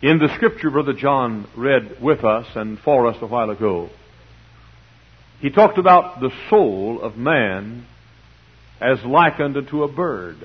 In the scripture Brother John read with us and for us a while ago, he talked about the soul of man as likened unto a bird.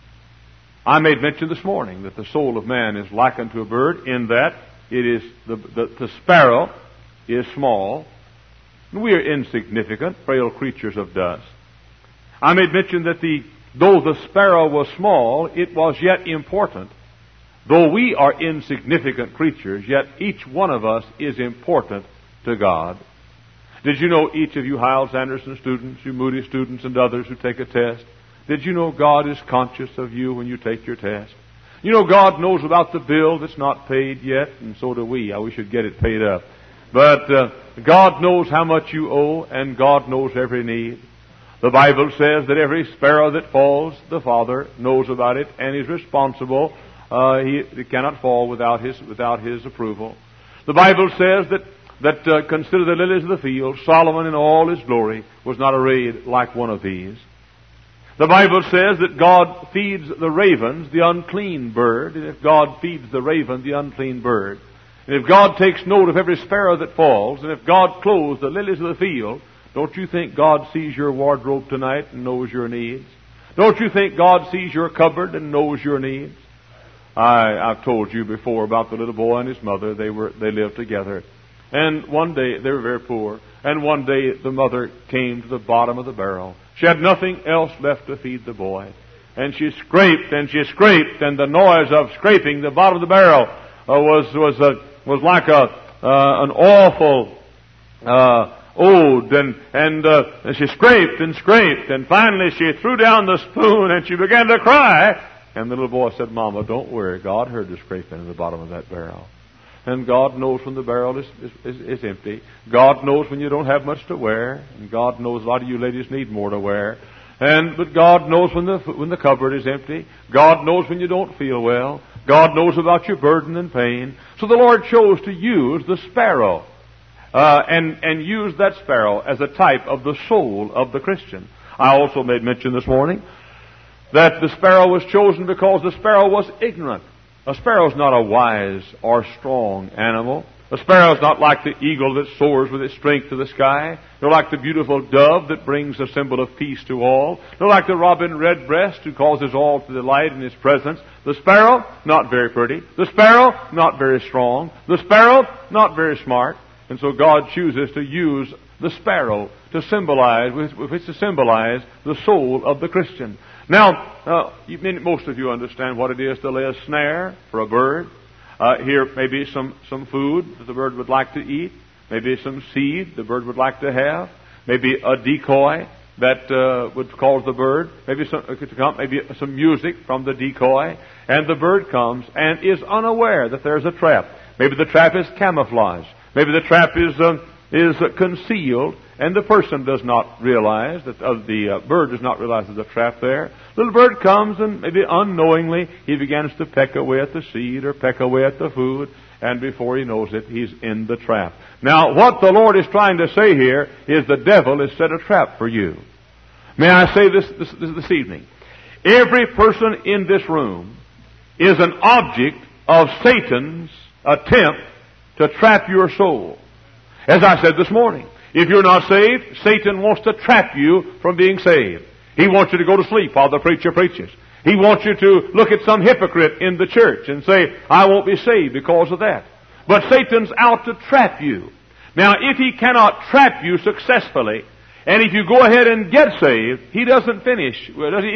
I made mention this morning that the soul of man is likened to a bird in that it is the sparrow is small. We are insignificant, frail creatures of dust. I made mention that though the sparrow was small, it was yet important. Though we are insignificant creatures, yet each one of us is important to God. Did you know, each of you Hiles Anderson students, you Moody students, and others who take a test, did you know God is conscious of you when you take your test? You know God knows about the bill that's not paid yet, and so do we. We should get it paid up. But God knows how much you owe, and God knows every need. The Bible says that every sparrow that falls, the Father knows about it, and is responsible. He cannot fall without His approval. The Bible says that consider the lilies of the field. Solomon in all his glory was not arrayed like one of these. The Bible says that God feeds the ravens, the unclean bird. And if God feeds the raven, the unclean bird, and if God takes note of every sparrow that falls, and if God clothes the lilies of the field, don't you think God sees your wardrobe tonight and knows your needs? Don't you think God sees your cupboard and knows your needs? I've told you before about the little boy and his mother. They lived together. And one day, they were very poor, and one day the mother came to the bottom of the barrel. She had nothing else left to feed the boy. And she scraped, and the noise of scraping the bottom of the barrel was like an awful ode. And she scraped, and finally she threw down the spoon, and she began to cry. And the little boy said, "Mama, don't worry. God heard the scraping in the bottom of that barrel. And God knows when the barrel is empty. God knows when you don't have much to wear. And God knows a lot of you ladies need more to wear. But God knows when the cupboard is empty. God knows when you don't feel well. God knows about your burden and pain." So the Lord chose to use the sparrow, and use that sparrow as a type of the soul of the Christian. I also made mention this morning that the sparrow was chosen because the sparrow was ignorant. A sparrow is not a wise or strong animal. A sparrow is not like the eagle that soars with its strength to the sky, nor like the beautiful dove that brings a symbol of peace to all, nor like the robin redbreast who causes all to delight in his presence. The sparrow, not very pretty. The sparrow, not very strong. The sparrow, not very smart. And so God chooses to use the sparrow to symbolize, with which to symbolize the soul of the Christian. Now, most of you understand what it is to lay a snare for a bird. Here may be some food that the bird would like to eat. Maybe some seed the bird would like to have. Maybe a decoy that would cause the bird. Maybe some music from the decoy. And the bird comes and is unaware that there's a trap. Maybe the trap is camouflage. Maybe the trap is concealed, and the person does not realize that the bird does not realize there's a trap there. Little bird comes, and maybe unknowingly he begins to peck away at the seed or peck away at the food, and before he knows it, he's in the trap. Now, what the Lord is trying to say here is the devil has set a trap for you. May I say this evening? Every person in this room is an object of Satan's attempt to trap your soul. As I said this morning, if you're not saved, Satan wants to trap you from being saved. He wants you to go to sleep while the preacher preaches. He wants you to look at some hypocrite in the church and say, "I won't be saved because of that." But Satan's out to trap you. Now, if he cannot trap you successfully, and if you go ahead and get saved, he isn't finished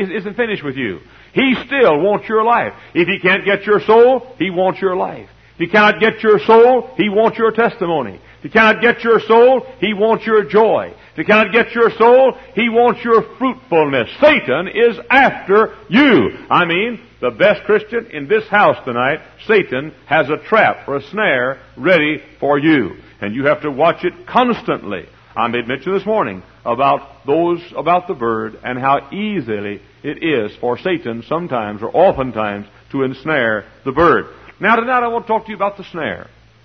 with you. He still wants your life. If he can't get your soul, he wants your life. If he cannot get your soul, he wants your testimony. If he cannot get your soul, he wants your joy. If he cannot get your soul, he wants your fruitfulness. Satan is after you. I mean, the best Christian in this house tonight, Satan has a trap or a snare ready for you. And you have to watch it constantly. I made mention this morning about the bird and how easily it is for Satan sometimes or oftentimes to ensnare the bird. Now tonight I want to talk to you about the snare.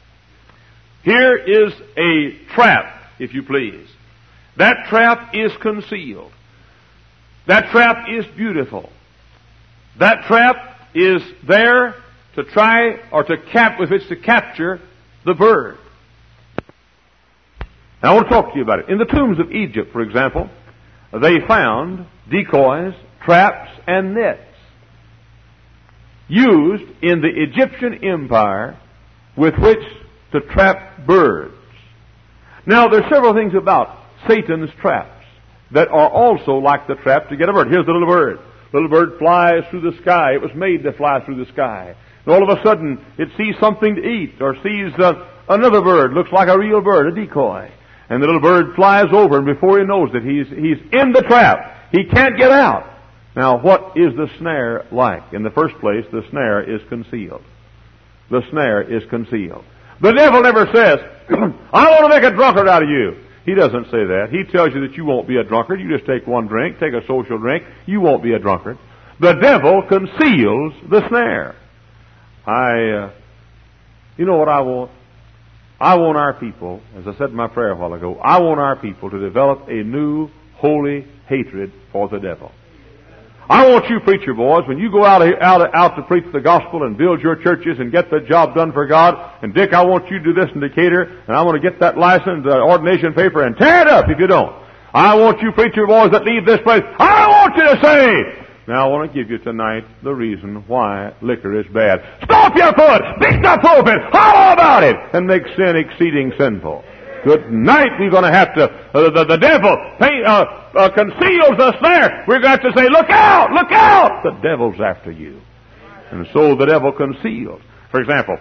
Here is a trap, if you please. That trap is concealed. That trap is beautiful. That trap is there to try or with which to capture the bird. Now I want to talk to you about it. In the tombs of Egypt, for example, they found decoys, traps, and nets used in the Egyptian empire with which to trap birds. Now, there's several things about Satan's traps that are also like the trap to get a bird. Here's the little bird. The little bird flies through the sky. It was made to fly through the sky. And all of a sudden, it sees something to eat or sees another bird, looks like a real bird, a decoy. And the little bird flies over, and before he knows it, he's in the trap. He can't get out. Now, what is the snare like? In the first place, the snare is concealed. The snare is concealed. The devil never says, I want to make a drunkard out of you. He doesn't say that. He tells you that you won't be a drunkard. You just take one drink, take a social drink. You won't be a drunkard. The devil conceals the snare. You know what I want? I want our people, as I said in my prayer a while ago, I want our people to develop a new holy hatred for the devil. I want you preacher boys, when you go out to preach the gospel and build your churches and get the job done for God, and Dick, I want you to do this in Decatur, and I want to get that license, ordination paper, and tear it up if you don't. I want you preacher boys that leave this place, I want you to say, now I want to give you tonight the reason why liquor is bad. Stomp your foot, beat the pulpit, holler about it, and make sin exceeding sinful. Good night, we're going to have to, the devil conceals the snare. We're going to have to say, look out, look out! The devil's after you. And so the devil conceals. For example,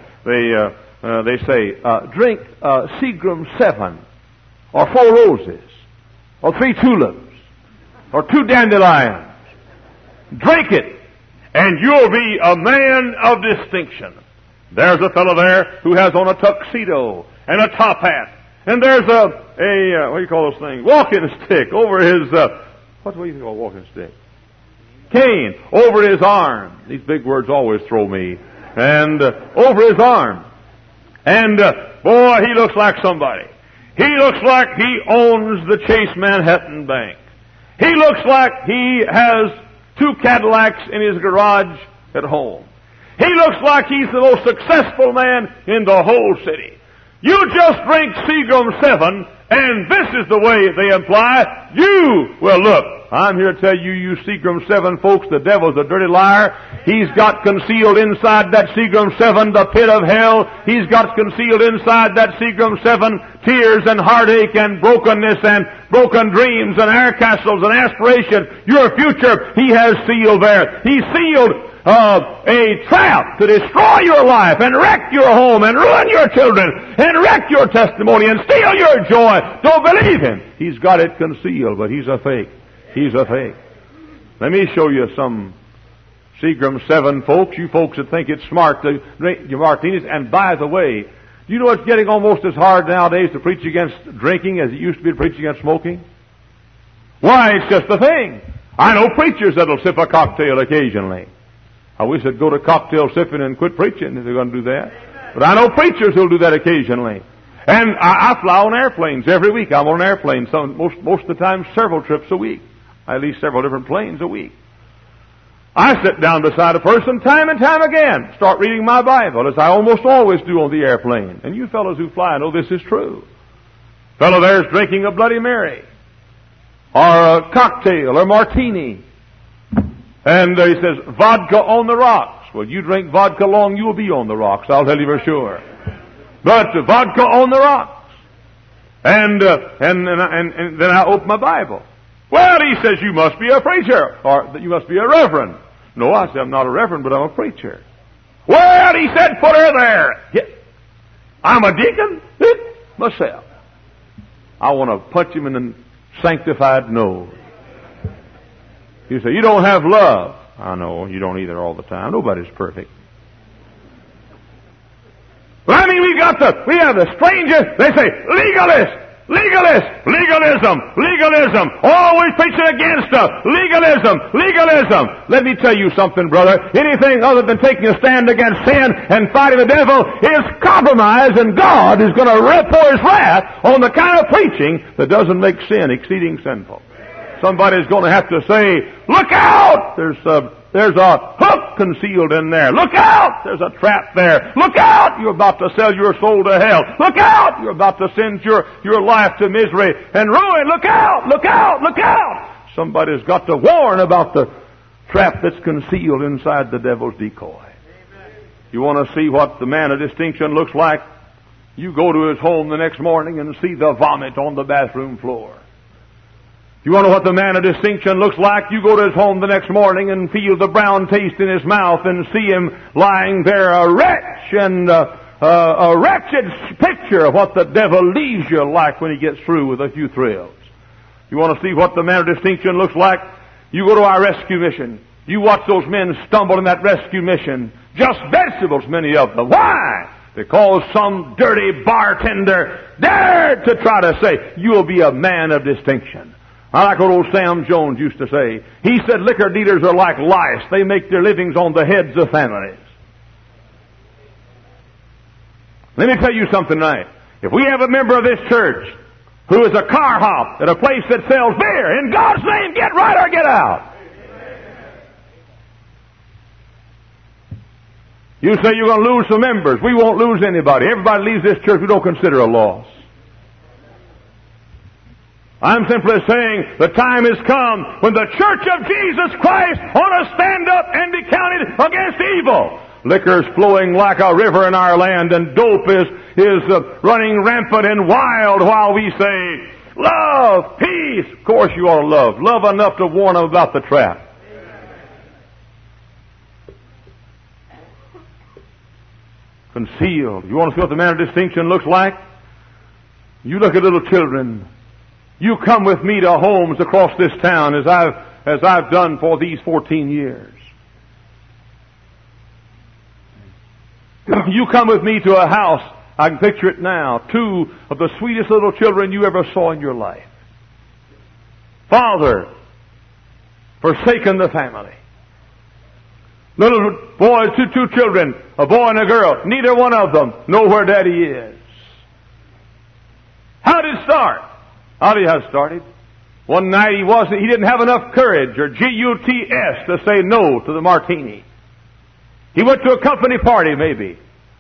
they say, drink Seagram 7, or 4 roses, or 3 tulips, or 2 dandelions. Drink it, and you'll be a man of distinction. There's a fellow there who has on a tuxedo and a top hat. And there's a what do you call those things? Walking stick over his, what do you call a walking stick? Cane over his arm. These big words always throw me. And over his arm. And boy, he looks like somebody. He looks like he owns the Chase Manhattan Bank. He looks like he has 2 Cadillacs in his garage at home. He looks like he's the most successful man in the whole city. You just drink Seagram 7, and this is the way they imply well, look, I'm here to tell you, you Seagram 7 folks, the devil's a dirty liar. He's got concealed inside that Seagram 7 the pit of hell. He's got concealed inside that Seagram 7 tears and heartache and brokenness and broken dreams and air castles and aspiration. Your future, he has sealed there. He's sealed a trap to destroy your life and wreck your home and ruin your children and wreck your testimony and steal your joy. Don't believe him. He's got it concealed, but he's a fake. He's a fake. Let me show you some Seagram 7 folks, you folks that think it's smart to drink your martinis. And by the way, you know it's getting almost as hard nowadays to preach against drinking as it used to be to preach against smoking? Why, it's just the thing. I know preachers that'll sip a cocktail occasionally. I wish they'd go to cocktail sipping and quit preaching if they're going to do that. But I know preachers who'll do that occasionally. And I fly on airplanes every week. I'm on an airplane most of the time several trips a week. At least several different planes a week. I sit down beside a person time and time again, start reading my Bible, as I almost always do on the airplane. And you fellows who fly know this is true. Fellow there's drinking a Bloody Mary, or a cocktail, or martini. And he says, vodka on the rocks. Well, you drink vodka long, you'll be on the rocks, I'll tell you for sure. But vodka on the rocks. And then I open my Bible. Well, he says, you must be a preacher, or that you must be a reverend. No, I say, I'm not a reverend, but I'm a preacher. Well, he said, put her there. Yeah. I'm a deacon myself. I want to punch him in the sanctified nose. You say, you don't have love. I know, you don't either all the time. Nobody's perfect. Well, I mean, we have the strangest, they say, legalism, always preaching against stuff, legalism. Let me tell you something, brother. Anything other than taking a stand against sin and fighting the devil is compromise, and God is going to pour his wrath on the kind of preaching that doesn't make sin exceeding sinful. Somebody's going to have to say, look out! There's There's a hook concealed in there. Look out! There's a trap there. Look out! You're about to sell your soul to hell. Look out! You're about to send your life to misery and ruin. Look out! Look out! Look out! Somebody's got to warn about the trap that's concealed inside the devil's decoy. You want to see what the man of distinction looks like? You go to his home the next morning and see the vomit on the bathroom floor. You want to know what the man of distinction looks like? You go to his home the next morning and feel the brown taste in his mouth and see him lying there a wretch and a wretched picture of what the devil leaves you like when he gets through with a few thrills. You want to see what the man of distinction looks like? You go to our rescue mission. You watch those men stumble in that rescue mission. Just vegetables, many of them. Why? Because some dirty bartender dared to try to say, you'll be a man of distinction. I like what old Sam Jones used to say. He said liquor dealers are like lice. They make their livings on the heads of families. Let me tell you something tonight. If we have a member of this church who is a car hop at a place that sells beer, in God's name, get right or get out. You say you're going to lose some members. We won't lose anybody. Everybody leaves this church we don't consider a loss. I'm simply saying the time has come when the church of Jesus Christ ought to stand up and be counted against evil. Liquor's flowing like a river in our land, and dope is running rampant and wild while we say, love, peace. Of course you ought to love. Love enough to warn them about the trap. Concealed. You want to see what the man of distinction looks like? You look at little children. You come with me to homes across this town as I've done for these 14 years. You come with me to a house, I can picture it now, two of the sweetest little children you ever saw in your life. Father, forsaken the family. Little boys, two children, a boy and a girl. Neither one of them know where Daddy is. How did it start? I'll tell you how it started. One night he didn't have enough courage, or G-U-T-S, to say no to the martini. He went to a company party, maybe.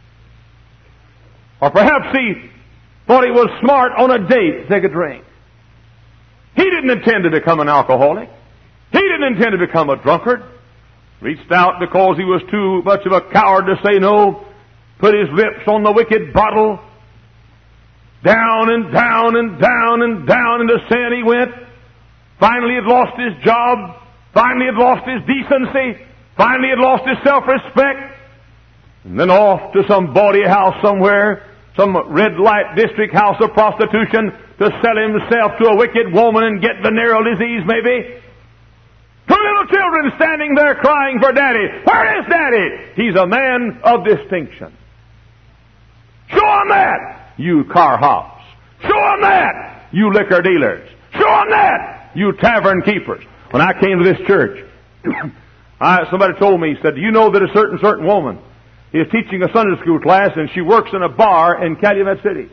Or perhaps he thought he was smart on a date to take a drink. He didn't intend to become an alcoholic. He didn't intend to become a drunkard. Reached out because he was too much of a coward to say no. Put his lips on the wicked bottle. Down and down and down and down into sin he went. Finally had lost his job. Finally had lost his decency. Finally had lost his self-respect. And then off to some bawdy house somewhere, some red light district house of prostitution, to sell himself to a wicked woman and get venereal disease maybe. Two little children standing there crying for Daddy. Where is Daddy? He's a man of distinction. Show him that, you car hops. Show him that, you liquor dealers. Show him that, you tavern keepers. When I came to this church, somebody told me, he said, do you know that a certain woman is teaching a Sunday school class and she works in a bar in Calumet City?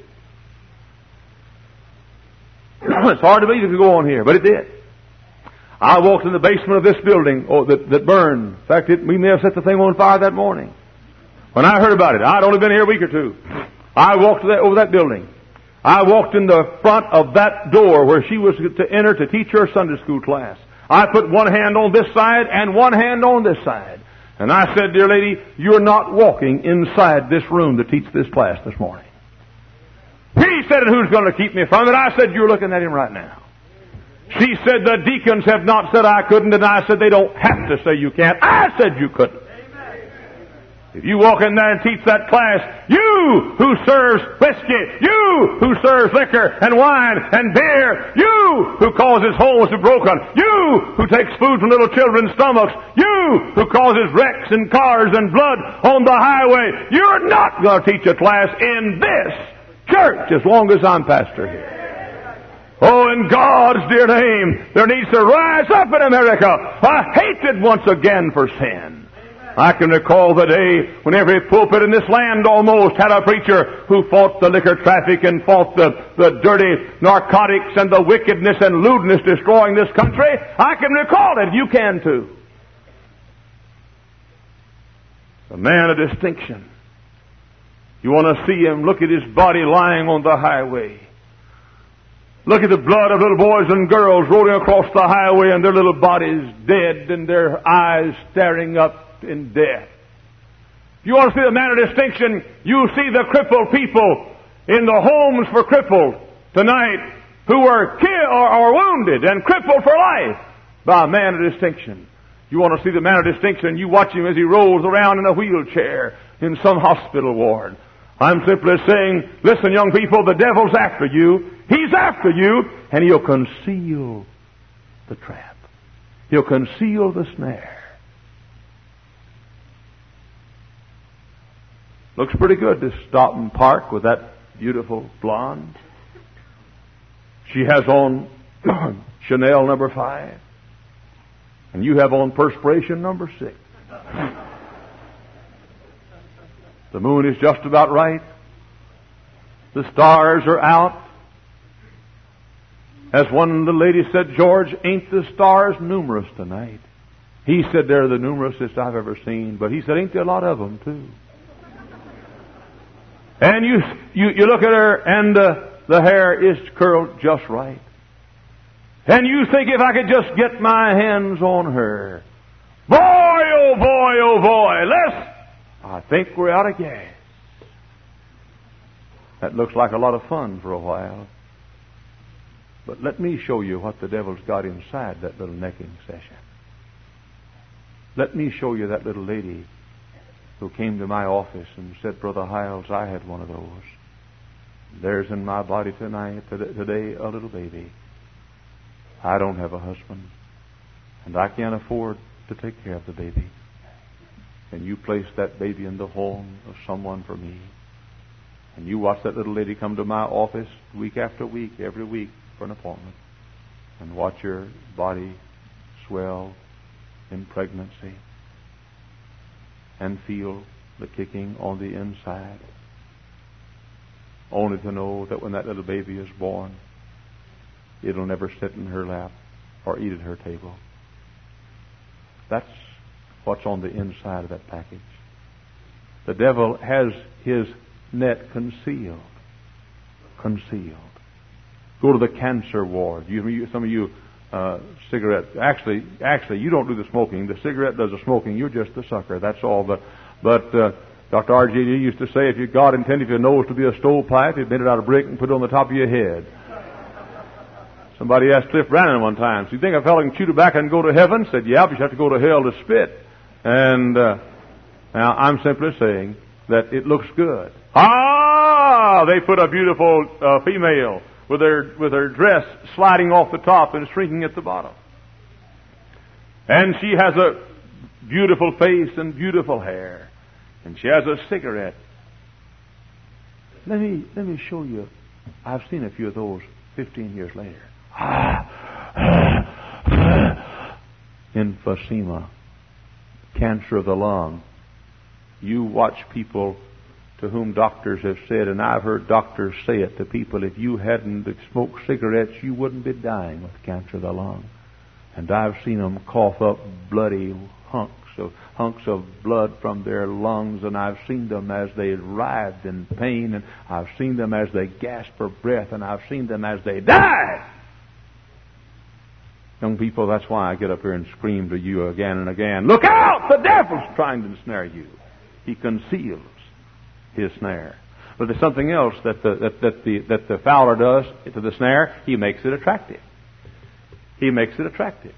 It's hard to believe it could go on here, but it did. I walked in the basement of this building that burned. In fact, we may have set the thing on fire that morning. When I heard about it, I'd only been here a week or two. I walked over that building. I walked in the front of that door where she was to enter to teach her Sunday school class. I put one hand on this side and one hand on this side. And I said, dear lady, you're not walking inside this room to teach this class this morning. He said, who's going to keep me from it? I said, you're looking at him right now. She said, the deacons have not said I couldn't, and I said, they don't have to say you can't. I said you couldn't. If you walk in there and teach that class, you who serves whiskey, you who serves liquor and wine and beer, you who causes holes to be broken, you who takes food from little children's stomachs, you who causes wrecks and cars and blood on the highway, you're not going to teach a class in this church as long as I'm pastor here. Oh, in God's dear name, there needs to rise up in America a hatred once again for sin. I can recall the day when every pulpit in this land almost had a preacher who fought the liquor traffic and fought the dirty narcotics and the wickedness and lewdness destroying this country. I can recall it. You can too. A man of distinction. You want to see him, look at his body lying on the highway. Look at the blood of little boys and girls rolling across the highway and their little bodies dead and their eyes staring up in death. If you want to see the man of distinction, you see the crippled people in the homes for crippled tonight who were killed or wounded and crippled for life by a man of distinction. You want to see the man of distinction, you watch him as he rolls around in a wheelchair in some hospital ward. I'm simply saying, listen, young people, the devil's after you. He's after you, and he'll conceal the trap. He'll conceal the snare. Looks pretty good to stop and park with that beautiful blonde. She has on Chanel number 5. And you have on perspiration number 6. The moon is just about right. The stars are out. As one little lady said, George, ain't the stars numerous tonight? He said they're the numerousest I've ever seen. But he said, ain't there a lot of them, too? And you look at her, and the hair is curled just right. And you think, if I could just get my hands on her. Boy, oh boy, oh boy, I think we're out of gas. That looks like a lot of fun for a while. But let me show you what the devil's got inside that little necking session. Let me show you that little lady who came to my office and said, Brother Hiles, I had one of those. There's in my body today a little baby. I don't have a husband, and I can't afford to take care of the baby. And you place that baby in the home of someone for me. And you watch that little lady come to my office week after week, every week for an appointment. And watch her body swell in pregnancy. And feel the kicking on the inside. Only to know that when that little baby is born, it'll never sit in her lap or eat at her table. That's what's on the inside of that package. The devil has his net concealed. Concealed. Go to the cancer ward. Some of you cigarette. Actually, you don't do the smoking. The cigarette does the smoking. You're just the sucker. That's all. But Dr. R.G. used to say, if God intended your nose to be a stovepipe, He'd made it out of brick and put it on the top of your head. Somebody asked Cliff Brannon one time, so you think a fellow can chew tobacco and go to heaven? Said, yeah, but you have to go to hell to spit. And now I'm simply saying that it looks good. They put a beautiful female with her dress sliding off the top and shrinking at the bottom. And she has a beautiful face and beautiful hair. And she has a cigarette. Let me show you. I've seen a few of those 15 years later. Emphysema, cancer of the lung. You watch people to whom doctors have said, and I've heard doctors say it to people, if you hadn't smoked cigarettes, you wouldn't be dying with cancer of the lung. And I've seen them cough up bloody hunks of blood from their lungs, and I've seen them as they writhed in pain, and I've seen them as they gasped for breath, and I've seen them as they died. Young people, that's why I get up here and scream to you again and again, look out! The devil's trying to ensnare you. He conceals his snare. But there's something else that the fowler does to the snare. He makes it attractive. He makes it attractive.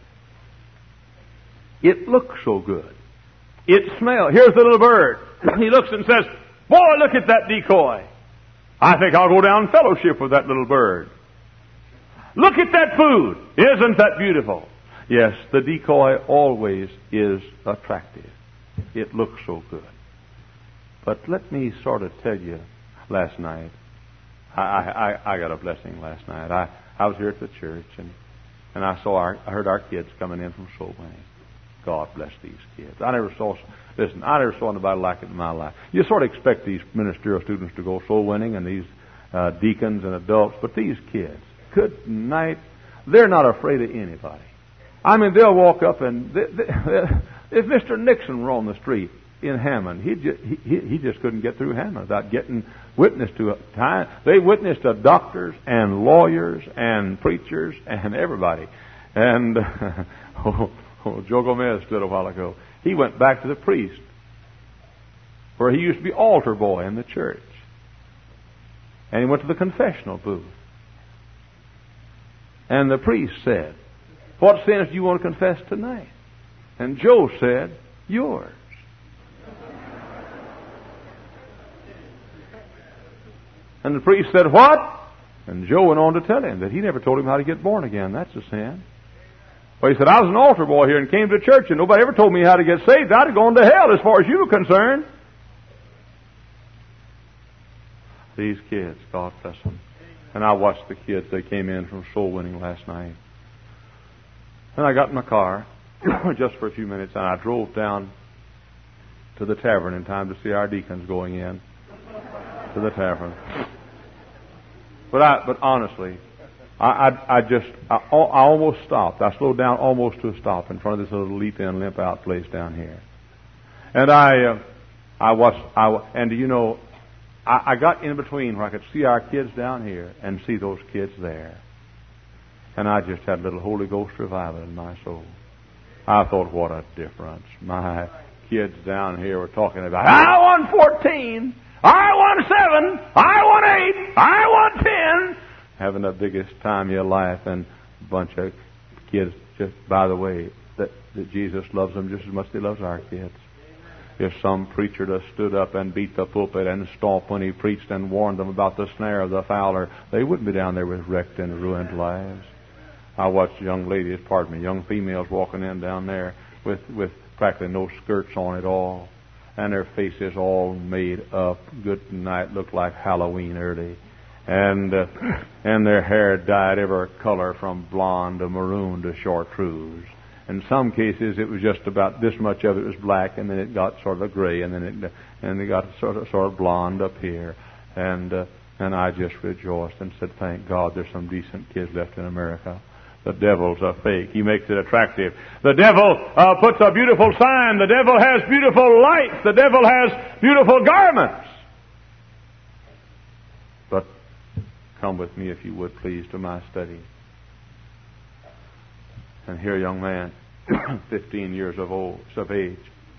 It looks so good. It smells. Here's the little bird. He looks and says, boy, look at that decoy. I think I'll go down and fellowship with that little bird. Look at that food. Isn't that beautiful? Yes, the decoy always is attractive. It looks so good. But let me sort of tell you, last night, I got a blessing last night. I was here at the church, and I heard our kids coming in from soul winning. God bless these kids. I never saw anybody like it in my life. You sort of expect these ministerial students to go soul winning and these deacons and adults, but these kids, good night, they're not afraid of anybody. I mean, they'll walk up and if Mr. Nixon were on the street, in Hammond. He just couldn't get through Hammond without getting witness to it. They witnessed to doctors and lawyers and preachers and everybody. And Joe Gomez stood a while ago. He went back to the priest, where he used to be altar boy in the church. And he went to the confessional booth. And the priest said, "What sins do you want to confess tonight?" And Joe said, "Yours." And the priest said, "What?" And Joe went on to tell him that he never told him how to get born again. That's a sin. Well, he said, "I was an altar boy here and came to church, and nobody ever told me how to get saved. I'd have gone to hell as far as you were concerned." These kids, God bless them. And I watched the kids. They came in from soul winning last night. And I got in my car just for a few minutes, and I drove down to the tavern in time to see our deacons going in to the tavern. But honestly, I almost stopped. I slowed down almost to a stop in front of this little leap in, limp out place down here. And I got in between where I could see our kids down here and see those kids there. And I just had a little Holy Ghost revival in my soul. I thought, what a difference. My kids down here were talking about, "I won 14, I won 7, I won 8, I won 10. Having the biggest time of your life, and a bunch of kids, just by the way, that Jesus loves them just as much as He loves our kids. If some preacher just stood up and beat the pulpit and stomped when he preached and warned them about the snare of the fowler, they wouldn't be down there with wrecked and ruined lives. I watched young females walking in down there with practically no skirts on at all, and their faces all made up. Good night, looked like Halloween early, and their hair dyed every color from blonde to maroon to chartreuse. In some cases, it was just about this much of it was black, and then it got sort of gray, and then it got sort of blonde up here, and I just rejoiced and said, "Thank God, there's some decent kids left in America." The devil's a fake. He makes it attractive. The devil puts a beautiful sign. The devil has beautiful lights. The devil has beautiful garments. But come with me, if you would, please, to my study. And here a young man, 15 years of age,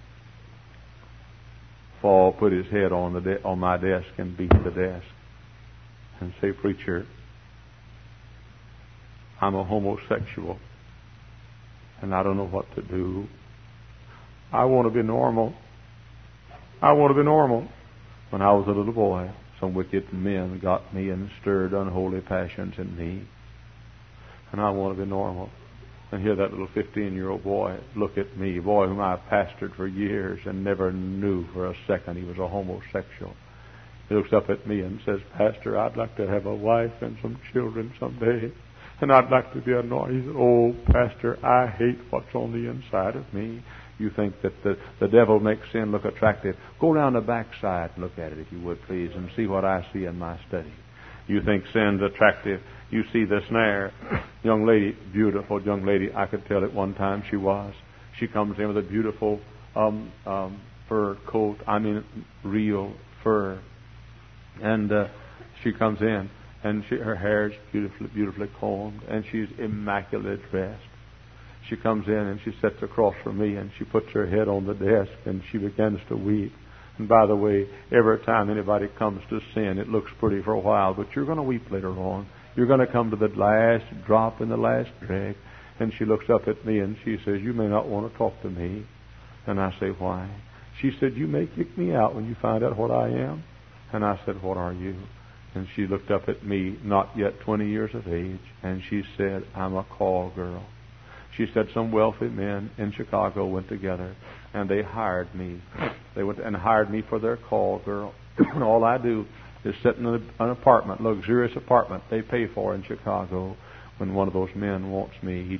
put his head on my desk and beat the desk and say, "Preacher, I'm a homosexual, and I don't know what to do. I want to be normal. I want to be normal." When I was a little boy, some wicked men got me and stirred unholy passions in me, and I want to be normal. And here that little 15-year-old boy look at me, boy whom I pastored for years and never knew for a second he was a homosexual. He looks up at me and says, "Pastor, I'd like to have a wife and some children someday. And I'd like to be anointed." He said, "Oh, Pastor, I hate what's on the inside of me." You think that the devil makes sin look attractive? Go around the backside and look at it, if you would, please, and see what I see in my study. You think sin's attractive? You see the snare. Young lady, beautiful young lady, I could tell at one time she was. She comes in with a beautiful fur coat. I mean, real fur. And she comes in. And her hair is beautifully combed, and she's immaculately dressed. She comes in and she sits across from me, and she puts her head on the desk, and she begins to weep. And by the way, every time anybody comes to sin, it looks pretty for a while, but you're going to weep later on. You're going to come to the last drop in the last drag. And she looks up at me and she says, "You may not want to talk to me." And I say, "Why?" She said, "You may kick me out when you find out what I am." And I said, "What are you?" And she looked up at me, not yet 20 years of age, and she said, "I'm a call girl." She said some wealthy men in Chicago went together, and they hired me. They went and hired me for their call girl. And all I do is sit in an apartment, luxurious apartment they pay for in Chicago. When one of those men wants me, he just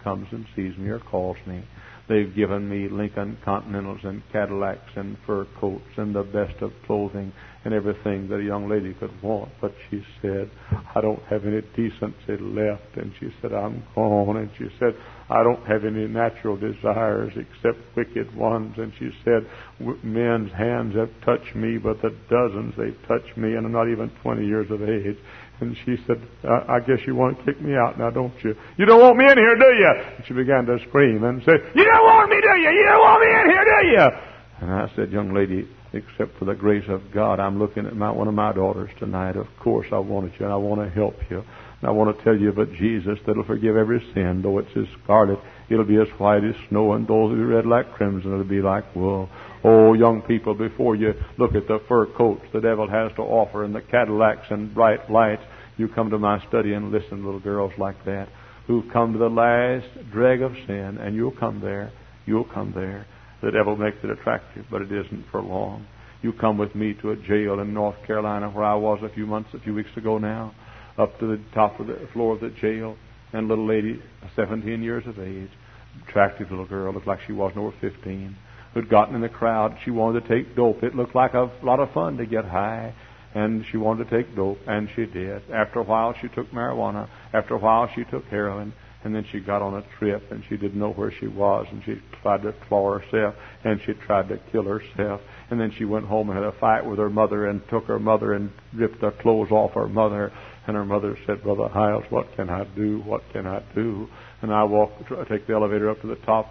comes and sees me or calls me. They've given me Lincoln Continentals and Cadillacs and fur coats and the best of clothing and everything that a young lady could want. But she said, I don't have any decency left. And she said, I'm gone. And she said, I don't have any natural desires except wicked ones. And she said, men's hands have touched me, but the dozens they've touched me, and I'm not even 20 years of age. And she said, I guess you want to kick me out now, don't you? You don't want me in here, do you? And she began to scream and say, you don't want me, do you? You don't want me in here, do you? And I said, young lady, except for the grace of God, I'm looking at one of my daughters tonight. Of course I wanted you, and I want to help you. And I want to tell you about Jesus that'll forgive every sin. Though it's as scarlet, it'll be as white as snow, and though it'll be red like crimson, it'll be like wool. Oh, young people, before you look at the fur coats the devil has to offer and the Cadillacs and bright lights, you come to my study and listen to little girls like that who've come to the last drag of sin, and you'll come there. You'll come there. The devil makes it attractive, but it isn't for long. You come with me to a jail in North Carolina where I was a few weeks ago now, up to the top of the floor of the jail, and a little lady, 17 years of age, attractive little girl, looked like she wasn't over 15, who'd gotten in the crowd. She wanted to take dope. It looked like a lot of fun to get high, and she wanted to take dope, and she did. After a while, she took marijuana. After a while, she took heroin. And then she got on a trip, and she didn't know where she was, and she tried to claw herself, and she tried to kill herself. And then she went home and had a fight with her mother and took her mother and ripped the clothes off her mother. And her mother said, Brother Hiles, what can I do? What can I do? And I take the elevator up to the top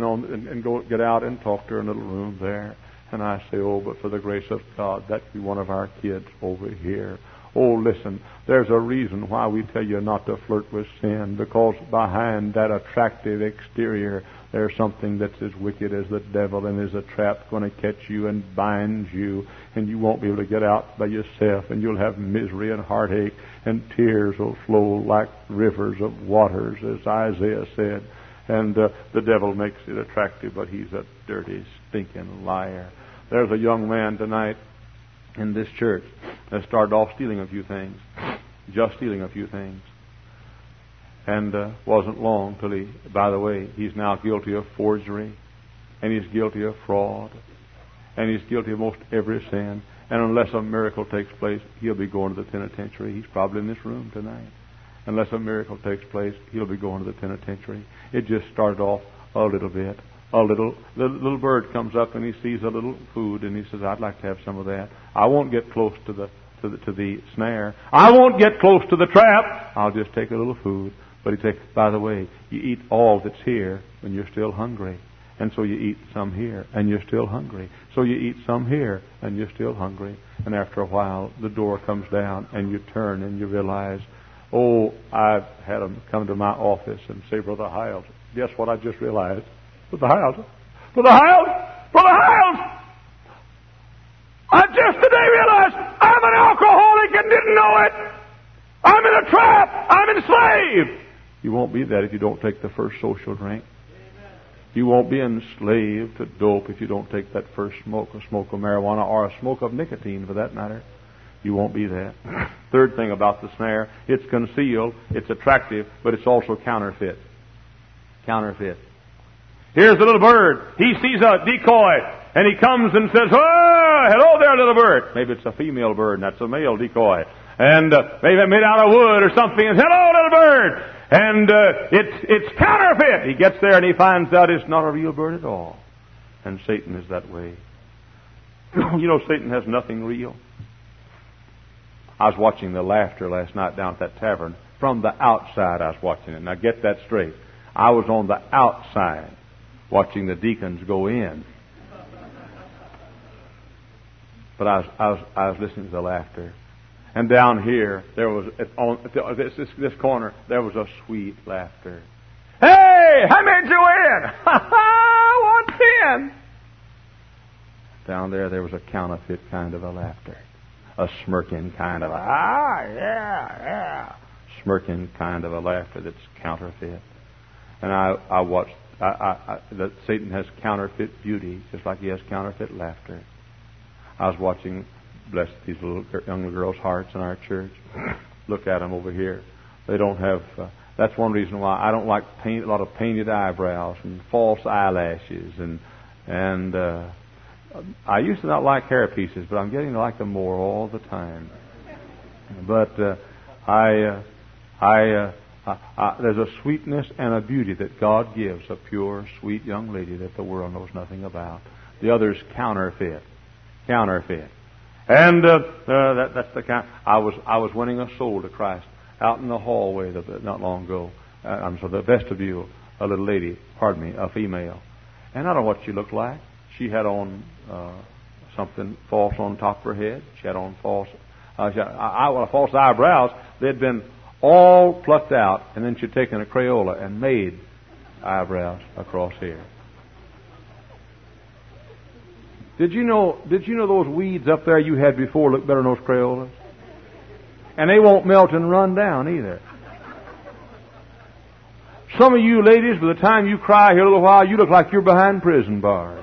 and go get out and talk to her in a little room there. And I say, oh, but for the grace of God, that be one of our kids over here. Oh, listen, there's a reason why we tell you not to flirt with sin, because behind that attractive exterior, there's something that's as wicked as the devil, and there's a trap going to catch you and bind you, and you won't be able to get out by yourself, and you'll have misery and heartache, and tears will flow like rivers of waters, as Isaiah said. And the devil makes it attractive, but he's a dirty, stinking liar. There's a young man tonight in this church that started off stealing a few things, just stealing a few things. And wasn't long till by the way, he's now guilty of forgery, and he's guilty of fraud, and he's guilty of most every sin. And unless a miracle takes place, he'll be going to the penitentiary. He's probably in this room tonight. Unless a miracle takes place, he'll be going to the penitentiary. It just started off a little bit. The little bird comes up and he sees a little food and he says, I'd like to have some of that. I won't get close to the snare. I won't get close to the trap. I'll just take a little food. But by the way, you eat all that's here when you're still hungry. And so you eat some here and you're still hungry. So you eat some here and you're still hungry. And after a while, the door comes down and you turn and you realize, oh, I've had them come to my office and say, Brother Hiles, guess what I just realized? Brother Hiles, I just today realized I'm an alcoholic and didn't know it. I'm in a trap. I'm enslaved. You won't be that if you don't take the first social drink. You won't be enslaved to dope if you don't take that first smoke of marijuana or a smoke of nicotine for that matter. You won't be that. Third thing about the snare, it's concealed, it's attractive, but it's also counterfeit. Counterfeit. Here's the little bird. He sees a decoy, and he comes and says, oh, hello there, little bird. Maybe it's a female bird, and that's a male decoy. And maybe made out of wood or something, and hello, little bird. And it's counterfeit. He gets there, and he finds out it's not a real bird at all. And Satan is that way. You know, Satan has nothing real. I was watching the laughter last night down at that tavern. From the outside, I was watching it. Now, get that straight. I was on the outside watching the deacons go in. But I was listening to the laughter. And down here, there was, on this corner, there was a sweet laughter. Hey, I made you in! Ha ha! What's in? Down there was a counterfeit kind of a laughter. A smirking kind of a, yeah. Smirking kind of a laughter that's counterfeit. And I watched that Satan has counterfeit beauty, just like he has counterfeit laughter. I was watching, bless these little young girls' hearts in our church. Look at them over here. They don't have That's one reason why I don't like a lot of painted eyebrows and false eyelashes and I used to not like hair pieces, but I'm getting to like them more all the time. But there's a sweetness and a beauty that God gives a pure, sweet young lady that the world knows nothing about. The others counterfeit. And that's the kind. I was winning a soul to Christ out in the hallway not long ago. The vestibule, a little lady, a female, and I don't know what she looked like. She had on something false on top of her head. She had on false eyebrows. They'd been all plucked out, and then she'd taken a Crayola and made eyebrows across here. Did you know those weeds up there you had before look better than those Crayolas? And they won't melt and run down either. Some of you ladies, by the time you cry here a little while, you look like you're behind prison bars.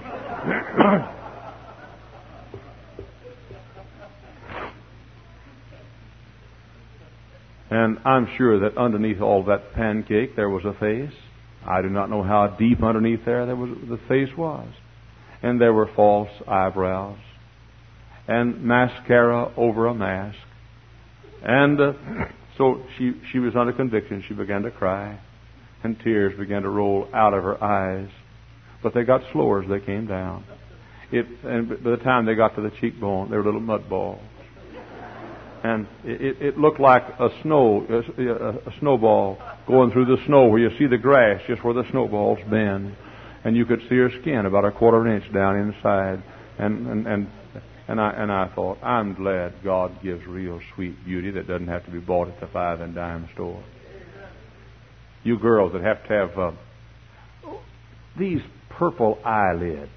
And I'm sure that underneath all that pancake there was a face. I do not know how deep underneath the face was. And there were false eyebrows and mascara over a mask. And so she was under conviction. She began to cry, and tears began to roll out of her eyes. But they got slower as they came down. And by the time they got to the cheekbone, they were little mud balls. And it looked like a snowball going through the snow where you see the grass just where the snowballs bend. And you could see her skin about a quarter of an inch down inside. And I thought, I'm glad God gives real sweet beauty that doesn't have to be bought at the 5 and dime store. You girls that have to have these purple eyelids.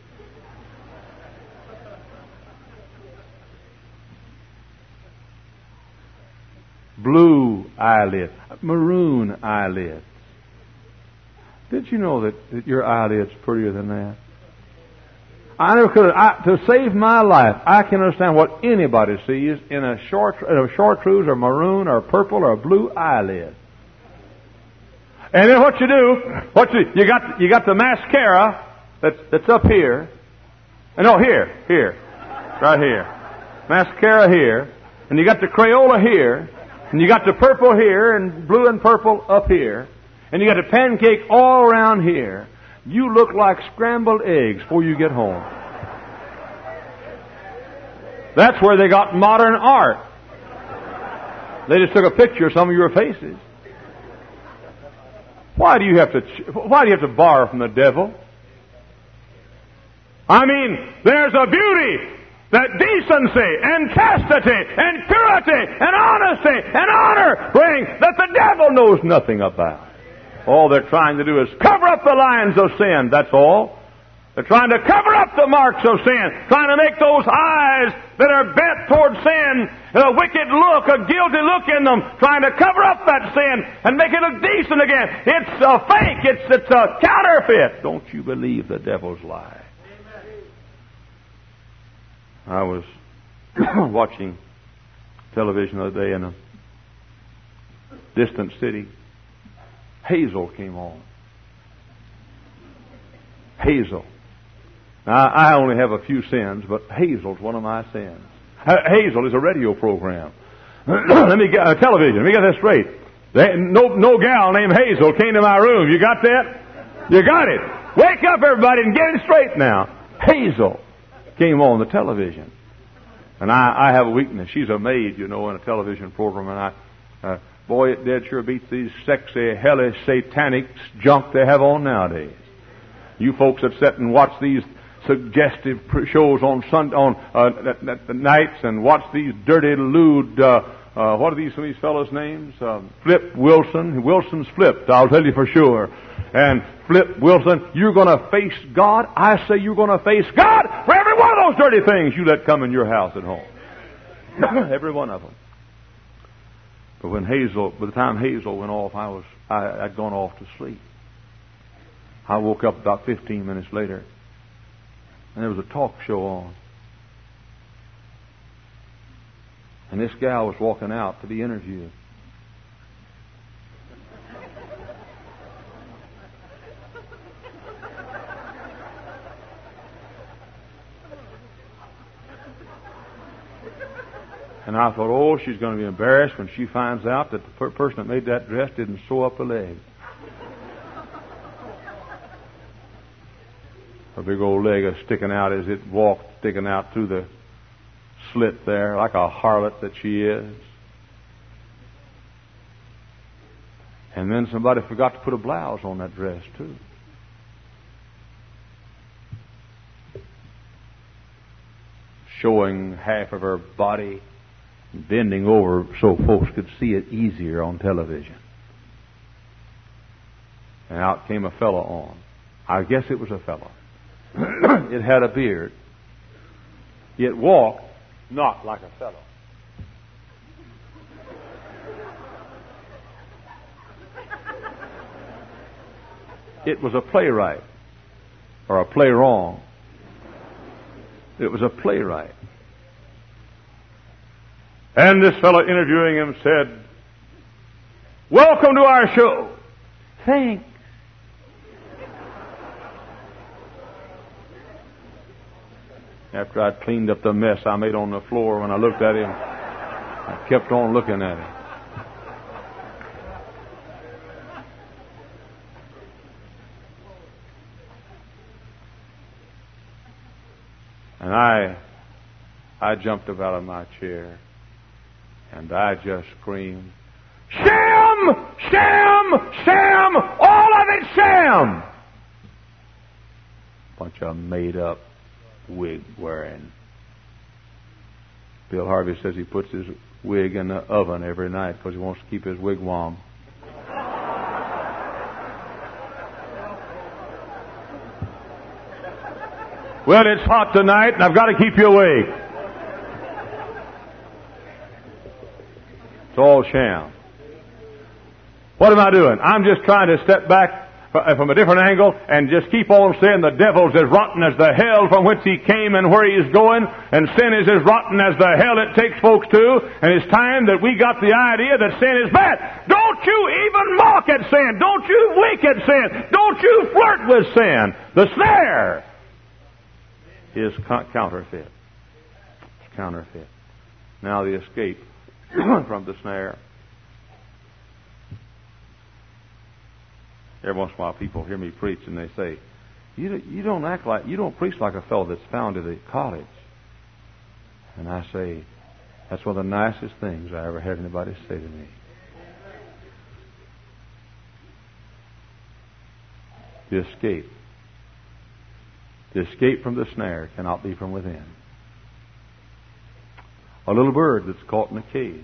Blue eyelids, maroon eyelids. Did you know that your eyelid's prettier than that? I never could. To save my life, I can understand what anybody sees in a chartreuse or maroon or purple or blue eyelid. And then what you do? You got the mascara that's up here. No, here, right here. Mascara here, and you got the Crayola here, and you got the purple here, and blue and purple up here, and you got a pancake all around here. You look like scrambled eggs before you get home. That's where they got modern art. They just took a picture of some of your faces. Why do you have to borrow from the devil? I mean, there's a beauty that decency and chastity and purity and honesty and honor bring that the devil knows nothing about. All they're trying to do is cover up the lines of sin, that's all. They're trying to cover up the marks of sin, trying to make those eyes that are bent toward sin, a wicked look, a guilty look in them, trying to cover up that sin and make it look decent again. It's a fake, it's a counterfeit. Don't you believe the devil's lie. I was watching television the other day in a distant city. Hazel came on. Hazel. Now, I only have a few sins, but Hazel's one of my sins. Hazel is a radio program. Television. Let me get this straight. No gal named Hazel came to my room. You got that? You got it. Wake up, everybody, and get it straight now. Hazel came on the television. And I have a weakness. She's a maid, in a television program. And boy, it dead sure beats these sexy, hellish, satanic junk they have on nowadays. You folks that sit and watch these suggestive shows on nights and watch these dirty, lewd, what are these fellows' names? Flip Wilson. Wilson's flipped, I'll tell you for sure. And Flip Wilson, you're going to face God. I say you're going to face God for every one of those dirty things you let come in your house at home. Every one of them. But by the time Hazel went off, I'd gone off to sleep. I woke up about 15 minutes later, and there was a talk show on. And this gal was walking out to be interviewed. And I thought, oh, she's going to be embarrassed when she finds out that the person that made that dress didn't sew up a leg. Her big old leg is sticking out as it walked, sticking out through the slit there, like a harlot that she is. And then somebody forgot to put a blouse on that dress, too. Showing half of her body, bending over so folks could see it easier on television. And out came a fellow on. I guess it was a fellow. It had a beard. It walked not like a fellow. It was a playwright, or a play wrong. It was a playwright. And this fellow interviewing him said, "Welcome to our show." "Thanks." After I'd cleaned up the mess I made on the floor when I looked at him, I kept on looking at him. And I jumped up out of my chair and I just screamed, "Sham! Sham! Sham! All of it sham!" Bunch of made up, wig wearing. Bill Harvey says he puts his wig in the oven every night because he wants to keep his wig warm. Well, it's hot tonight and I've got to keep you awake. It's all sham. What am I doing? I'm just trying to step back from a different angle and just keep on saying the devil's as rotten as the hell from which he came and where he is going, and sin is as rotten as the hell it takes folks to, and it's time that we got the idea that sin is bad. Don't you even mock at sin. Don't you wink at sin. Don't you flirt with sin. The snare is counterfeit. It's counterfeit. Now the escape from the snare. Every once in a while people hear me preach and they say, you don't preach like a fellow that's founded a college. And I say, that's one of the nicest things I ever had anybody say to me. The escape from the snare cannot be from within. A little bird that's caught in a cage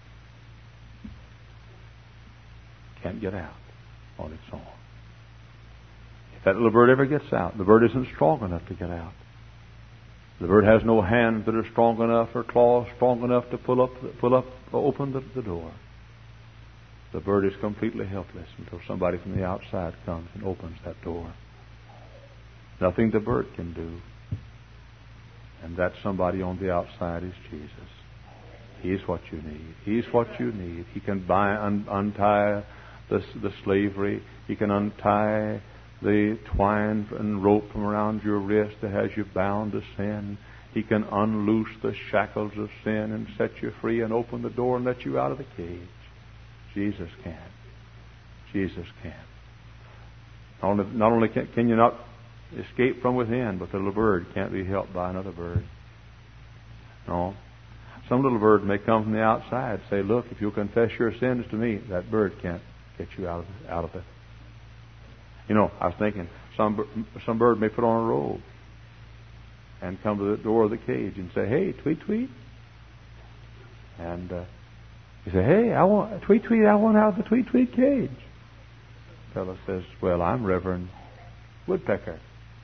can't get out on its own. If that little bird ever gets out, the bird isn't strong enough to get out. The bird has no hands that are strong enough or claws strong enough to open the door. The bird is completely helpless until somebody from the outside comes and opens that door. Nothing the bird can do. And that somebody on the outside is Jesus. He's what you need. He's what you need. He can untie the slavery. He can untie the twine and rope from around your wrist that has you bound to sin. He can unloose the shackles of sin and set you free and open the door and let you out of the cage. Jesus can. Jesus can. Not only can you not escape from within, but the little bird can't be helped by another bird. No. Some little bird may come from the outside, say, "Look, if you'll confess your sins to me," that bird can't get you out of it. You know, I was thinking, some bird may put on a robe and come to the door of the cage and say, "Hey, tweet, tweet." And you say, "Hey, I want tweet, tweet. I want out of the tweet, tweet cage." The fellow says, "Well, I'm Reverend Woodpecker.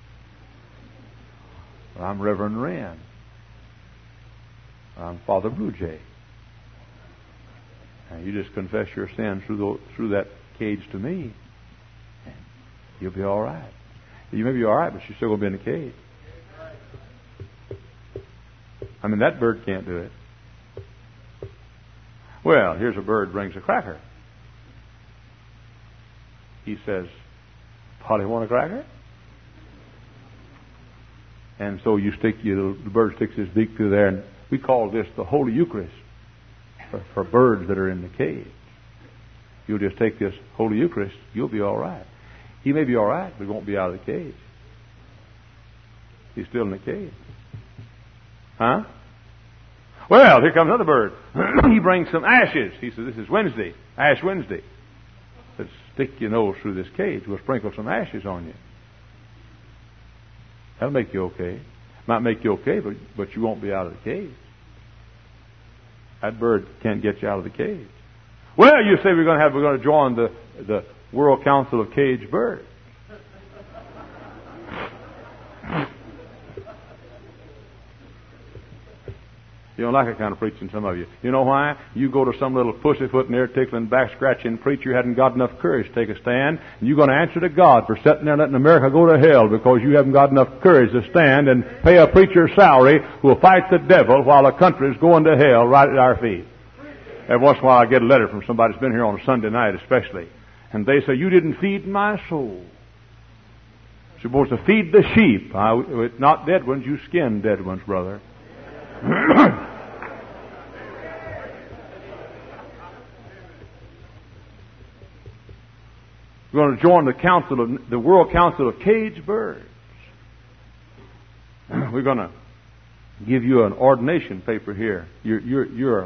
I'm Reverend Wren. I'm Father Blue Jay." And you just confess your sin through that cage to me, and you'll be all right. You may be all right, but you're still going to be in the cage. I mean, that bird can't do it. Well, here's a bird brings a cracker. He says, "Polly, want a cracker?" And so the bird sticks his beak through there, and We call this the Holy Eucharist for birds that are in the cage. You'll just take this Holy Eucharist, you'll be all right. He may be all right, but he won't be out of the cage. He's still in the cage. Huh? Well, here comes another bird. He brings some ashes. He says, this is Wednesday, Ash Wednesday. Let's stick your nose through this cage. We'll sprinkle some ashes on you. That'll make you okay. Might make you okay, but you won't be out of the cage. That bird can't get you out of the cage. Well, you say we're going to join the World Council of Caged Birds. You don't like that kind of preaching, some of you. You know why? You go to some little pussyfoot and ear-tickling, back-scratching preacher who hasn't got enough courage to take a stand, and you're going to answer to God for sitting there letting America go to hell because you haven't got enough courage to stand and pay a preacher's salary who will fight the devil while the country's going to hell right at our feet. Every once in a while I get a letter from somebody that's been here on a Sunday night especially, and they say, you didn't feed my soul. You're supposed to feed the sheep. Not dead ones, you skin dead ones, brother. We're going to join the World Council of Caged Birds. We're going to give you an ordination paper here. You're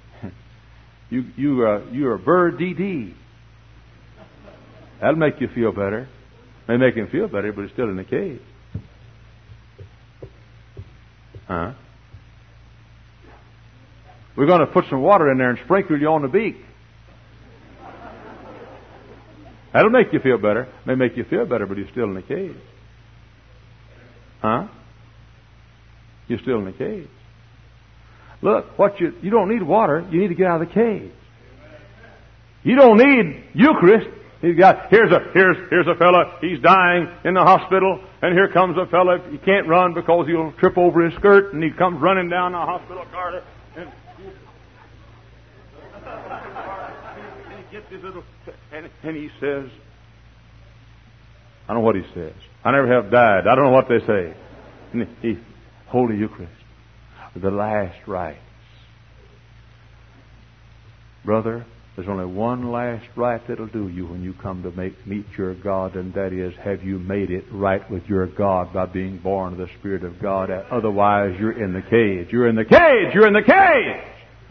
a bird DD. That'll make you feel better. May make him feel better, but he's still in the cage. Huh? We're going to put some water in there and sprinkle you on the beak. That'll make you feel better. May make you feel better, but you're still in the cage. Huh? You're still in the cage. Look, you don't need water. You need to get out of the cage. You don't need Eucharist. Here's a fella. He's dying in the hospital, and here comes a fella. He can't run because he'll trip over his skirt, and he comes running down the hospital corridor, and he gets his little, and he says, I don't know what he says. I never have died. I don't know what they say. And Holy Eucharist, the last rites. Brother, there's only one last rite that'll do you when you come to meet your God, and that is, have you made it right with your God by being born of the Spirit of God? Otherwise, you're in the cage. You're in the cage. You're in the cage.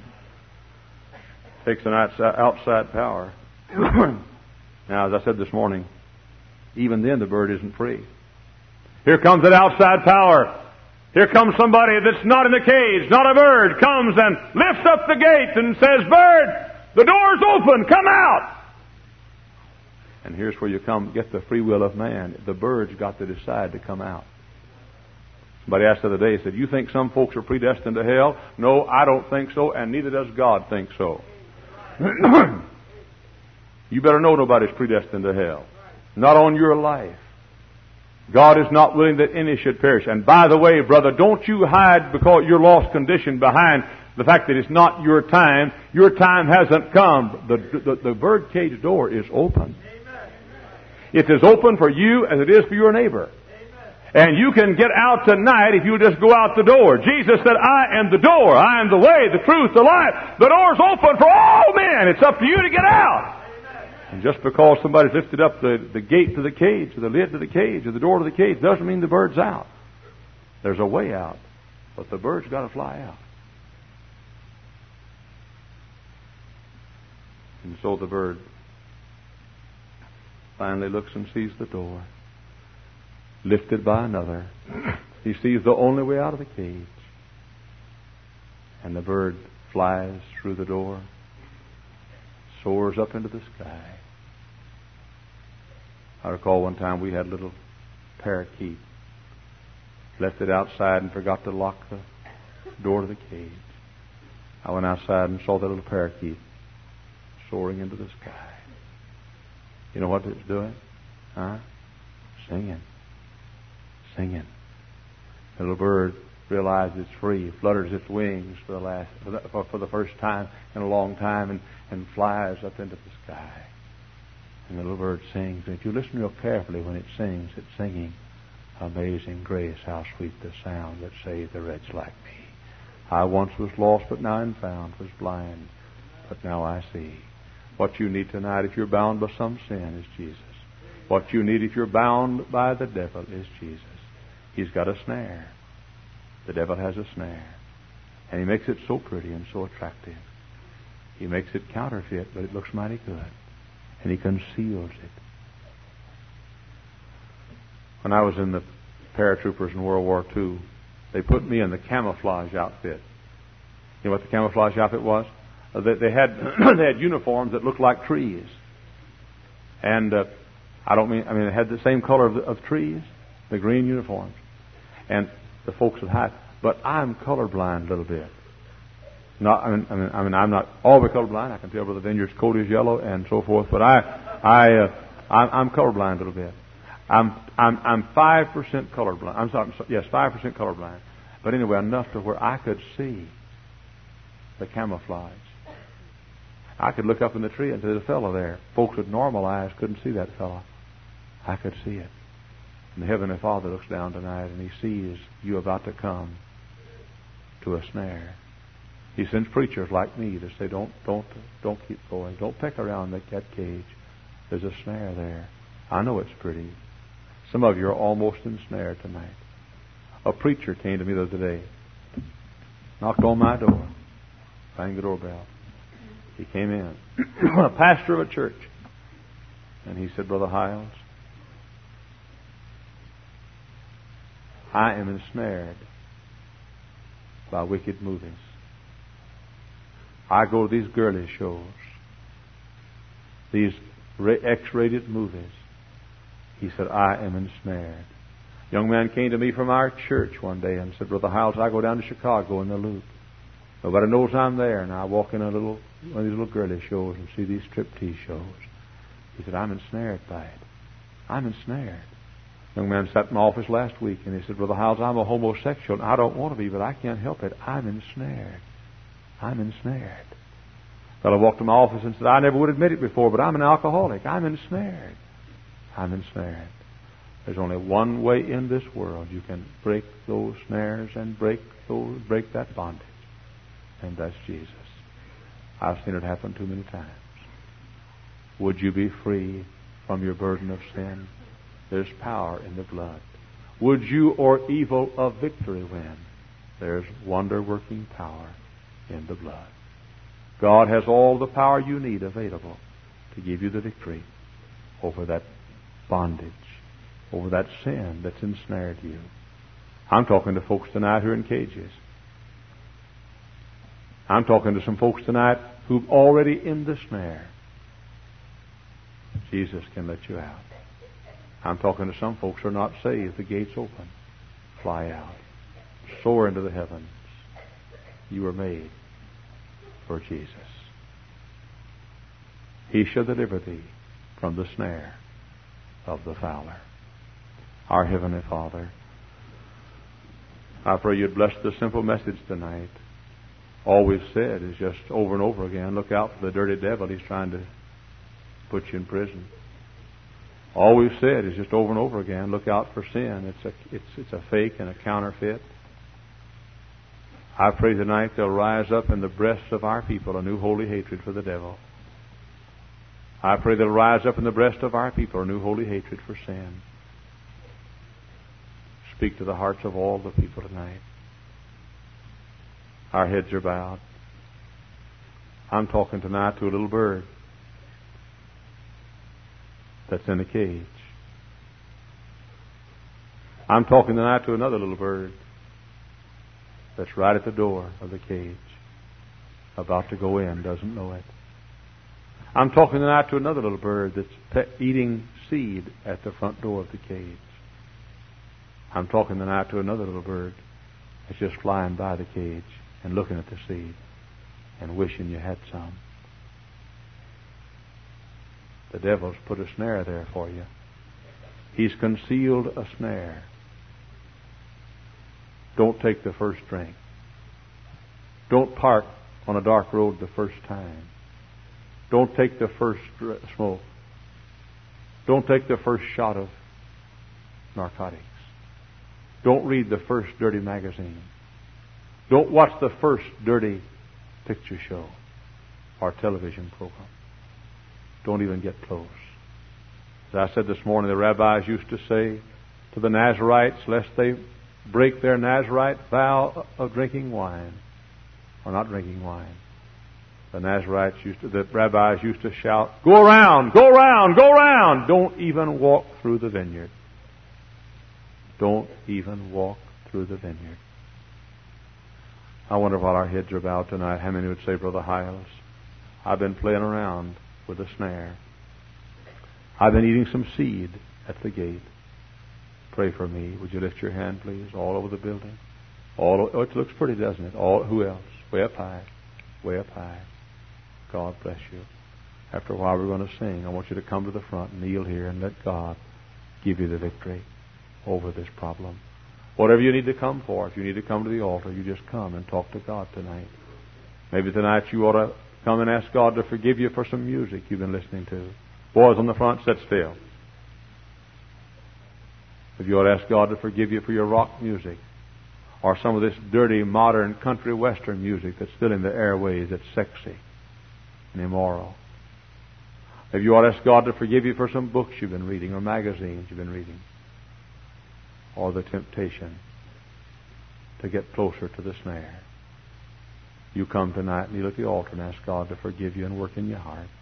Takes an outside power. Now, as I said this morning, even then the bird isn't free. Here comes that outside power. Here comes somebody that's not in the cage, not a bird, comes and lifts up the gate and says, bird, the door's open, come out. And here's where you get the free will of man. The bird's got to decide to come out. Somebody asked the other day, said, you think some folks are predestined to hell? No, I don't think so, and neither does God think so. You better know nobody's predestined to hell. Not on your life. God is not willing that any should perish. And by the way, brother, don't you hide because your lost condition behind the fact that it's not your time. Your time hasn't come. The bird cage door is open. It's as open for you as it is for your neighbor. And you can get out tonight if you just go out the door. Jesus said, I am the door. I am the way, the truth, the life. The door's open for all men. It's up to you to get out. And just because somebody's lifted up the gate to the cage, or the lid to the cage, or the door to the cage, doesn't mean the bird's out. There's a way out. But the bird's got to fly out. And so the bird finally looks and sees the door lifted by another. He sees the only way out of the cage. And the bird flies through the door, soars up into the sky. I recall one time we had a little parakeet. Left it outside and forgot to lock the door to the cage. I went outside and saw that little parakeet soaring into the sky. You know what it's doing? Huh? Singing. Singing. The little bird realizes it's free, flutters its wings for the first time in a long time, and flies up into the sky. And the little bird sings. And if you listen real carefully when it sings, it's singing, Amazing grace, how sweet the sound that saved the wretch like me. I once was lost, but now am found, was blind, but now I see. What you need tonight, if you're bound by some sin, is Jesus. What you need if you're bound by the devil is Jesus. He's got a snare. The devil has a snare. And he makes it so pretty and so attractive. He makes it counterfeit, but it looks mighty good. And he conceals it. When I was in the paratroopers in World War II, they put me in the camouflage outfit. You know what the camouflage outfit was? They had they had uniforms that looked like trees. And it had the same color of trees, the green uniforms. And the folks would hide. But I'm colorblind a little bit. I'm not all the way colorblind. I can tell Brother Vineyard's coat is yellow and so forth. But I'm colorblind a little bit. I'm 5% colorblind. I'm sorry, yes, 5% colorblind. But anyway, enough to where I could see the camouflage. I could look up in the tree and see the fellow there. Folks with normal eyes couldn't see that fellow. I could see it. And the Heavenly Father looks down tonight and He sees you about to come to a snare. He sends preachers like me to say, don't keep going. Don't peck around that cage. There's a snare there. I know it's pretty. Some of you are almost ensnared tonight. A preacher came to me the other day, knocked on my door, rang the doorbell. He came in, a pastor of a church, and he said, Brother Hiles, I am ensnared by wicked movies. I go to these girly shows, these X-rated movies. He said, I am ensnared. A young man came to me from our church one day and said, Brother Hiles, I go down to Chicago in the Loop. Nobody knows I'm there, and I walk in one of these little girly shows and see these striptease shows. He said, I'm ensnared by it. I'm ensnared. A young man sat in my office last week, and he said, Brother Hiles, I'm a homosexual. I don't want to be, but I can't help it. I'm ensnared. I'm ensnared. A fellow walked to my office and said, I never would admit it before, but I'm an alcoholic. I'm ensnared. I'm ensnared. There's only one way in this world you can break those snares and break that bondage. And that's Jesus. I've seen it happen too many times. Would you be free from your burden of sin? There's power in the blood. Would you or evil of victory win? There's wonder-working power in the blood. God has all the power you need available to give you the victory over that bondage, over that sin that's ensnared you. I'm talking to folks tonight who are in cages. I'm talking to some folks tonight who've already in the snare. Jesus can let you out. I'm talking to some folks who are not saved. The gates open. Fly out. Soar into the heavens. You were made for Jesus. He shall deliver thee from the snare of the fowler. Our Heavenly Father, I pray you'd bless the simple message tonight. All we've said is just over and over again, look out for the dirty devil. He's trying to put you in prison. All we've said is just over and over again, look out for sin. It's a fake and a counterfeit. I pray tonight there'll rise up in the breasts of our people a new holy hatred for the devil. I pray there'll rise up in the breast of our people a new holy hatred for sin. Speak to the hearts of all the people tonight. Our heads are bowed. I'm talking tonight to a little bird that's in a cage. I'm talking tonight to another little bird that's right at the door of the cage, about to go in, doesn't know it. I'm talking tonight to another little bird that's eating seed at the front door of the cage. I'm talking tonight to another little bird that's just flying by the cage and looking at the seed and wishing you had some. The devil's put a snare there for you. He's concealed a snare. Don't take the first drink. Don't park on a dark road the first time. Don't take the first smoke. Don't take the first shot of narcotics. Don't read the first dirty magazine. Don't watch the first dirty picture show or television program. Don't even get close. As I said this morning, the rabbis used to say to the Nazarites, lest they break their Nazarite vow of drinking wine, or not drinking wine. The rabbis used to shout, "Go around, go around, go around! Don't even walk through the vineyard. Don't even walk through the vineyard." I wonder while our heads are bowed tonight, how many would say, "Brother Hiles, I've been playing around with a snare. I've been eating some seed at the gate. Pray for me." Would you lift your hand, please, all over the building? It looks pretty, doesn't it? Who else? Way up high. Way up high. God bless you. After a while we're going to sing. I want you to come to the front, kneel here, and let God give you the victory over this problem. Whatever you need to come for, if you need to come to the altar, you just come and talk to God tonight. Maybe tonight you ought to come and ask God to forgive you for some music you've been listening to. Boys on the front, sit still. If you ought to ask God to forgive you for your rock music, or some of this dirty, modern, country western music that's still in the airways that's sexy and immoral. If you ought to ask God to forgive you for some books you've been reading or magazines you've been reading, or the temptation to get closer to the snare. You come tonight, kneel at the altar and ask God to forgive you and work in your heart.